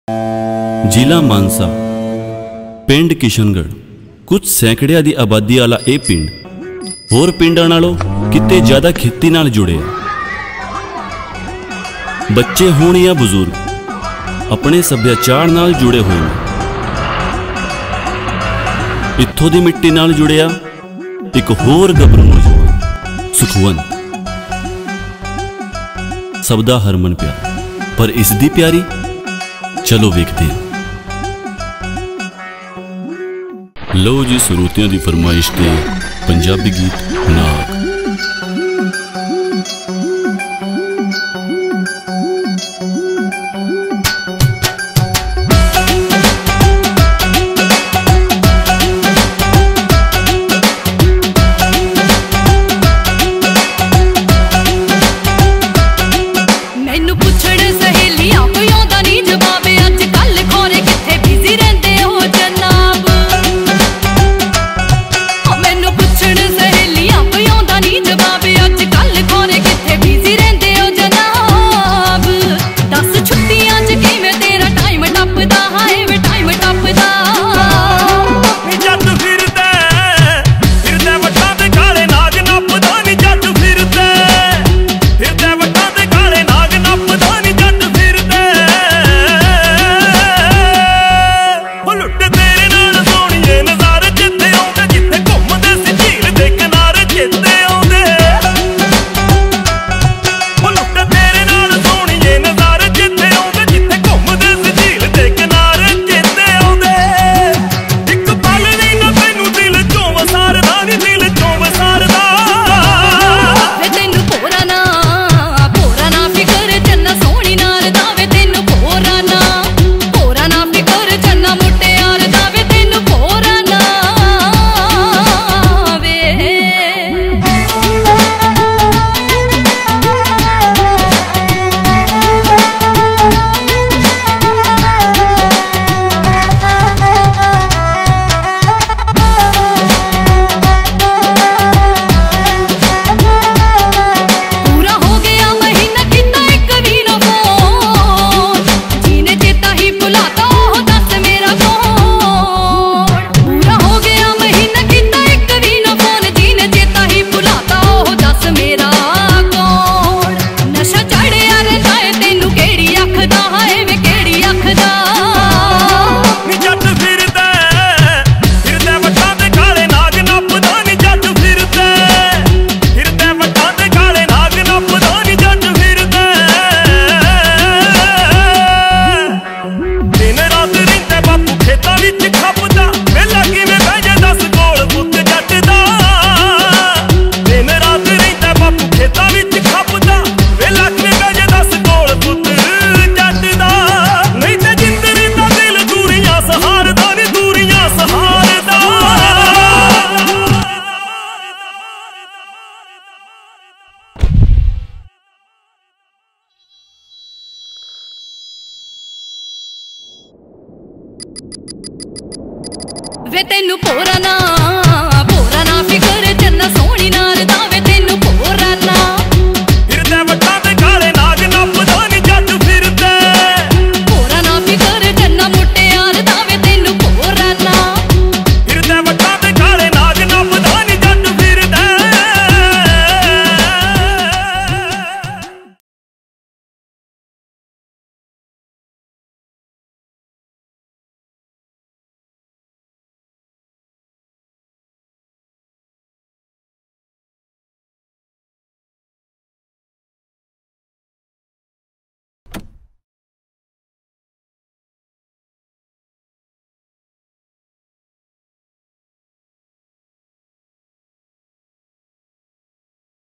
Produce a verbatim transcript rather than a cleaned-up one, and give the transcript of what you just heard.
ਜ਼ਿਲ੍ਹਾ ਮਾਨਸਾ, ਪਿੰਡ ਕਿਸ਼ਨਗੜ੍ਹ। ਕੁਝ ਸੈਂਕੜਿਆਂ ਦੀ ਆਬਾਦੀ ਵਾਲਾ ਇਹ ਪਿੰਡ ਹੋਰ ਪਿੰਡਾਂ ਨਾਲੋਂ ਕਿਤੇ ਜ਼ਿਆਦਾ ਖੇਤੀ ਨਾਲ ਜੁੜਿਆ। ਬੱਚੇ ਹੋਣ ਜਾਂ ਬਜ਼ੁਰਗ ਆਪਣੇ ਸੱਭਿਆਚਾਰ ਨਾਲ ਜੁੜੇ ਹੋਏ ਨੇ। ਇੱਥੋਂ ਦੀ ਮਿੱਟੀ ਨਾਲ ਜੁੜਿਆ ਇੱਕ ਹੋਰ ਗੱਭਰੂ ਨੌਜਵਾਨ ਸੁਖਵੰਤ, ਸਭ ਦਾ ਹਰਮਨ ਪਿਆਰਾ। ਪਰ ਇਸ ਦੀ ਪਿਆਰੀ, ਚਲੋ ਵੇਖਦੇ ਹਾਂ। ਲਓ ਜੀ, ਸਰੋਤਿਆਂ ਦੀ ਫਰਮਾਇਸ਼ ਤੇ ਪੰਜਾਬੀ ਗੀਤ ਨਾਗ। ਵੇ ਤੈਨੂੰ ਭੋਰਾ ਨਾ